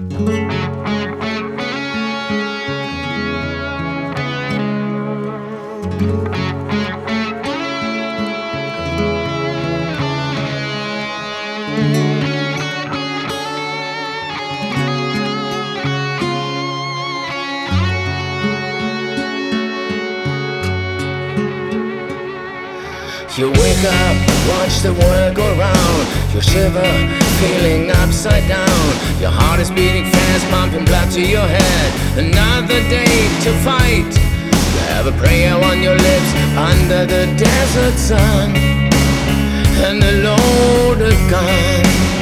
You wake up, watch the world go round. You shiver, feeling upside down. Your heart is beating fast, pumping blood to your head. Another day to fight. You have a prayer on your lips under the desert sun, and a loaded gun.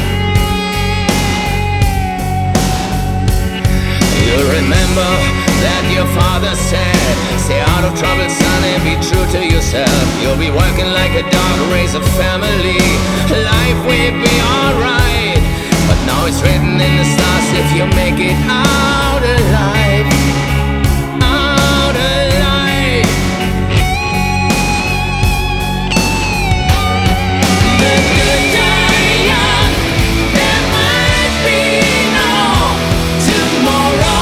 You remember that your father said, stay out of trouble, son, and be true to yourself. You'll be working like a dog, raise a family. Life will be alright, but now it's written in the stars if you make it out alive. Out alive. The good die young. There might be no tomorrow.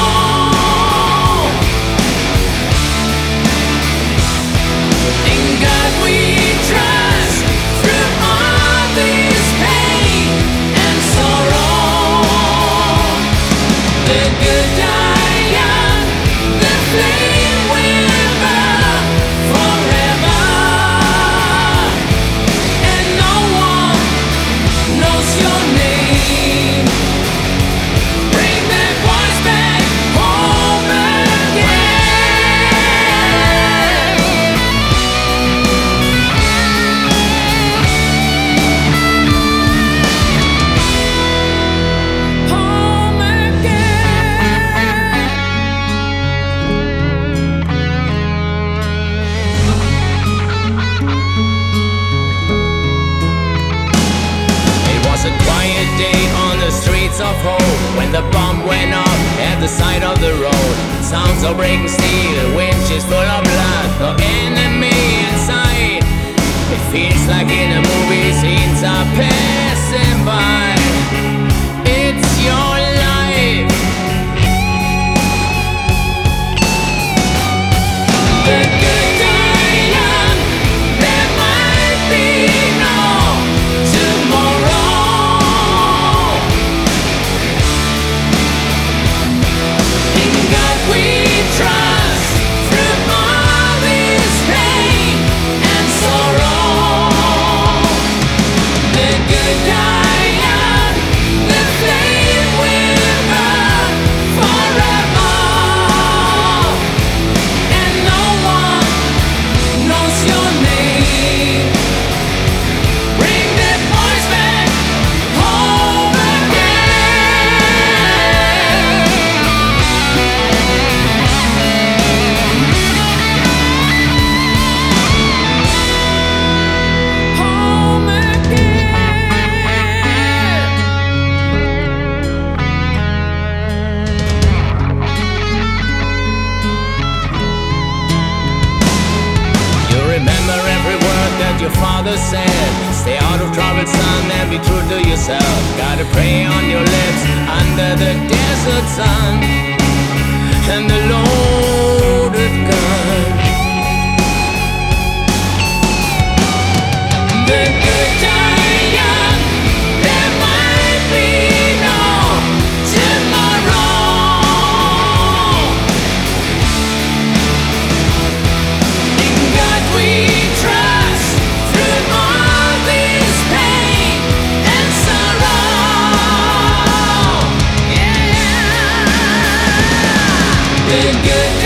Of hope when the bomb went off at the side of the road. Sounds of breaking steel, winches full of blood, no enemy in sight. It feels like in a movie, scenes are passing by. It's your life. The good die young. There might be no tomorrow. Your father said, stay out of trouble, son, and be true to yourself. Gotta pray on your lips under the desert sun, and the loaded gun. The good die young. There might be no tomorrow. In God we trust. Good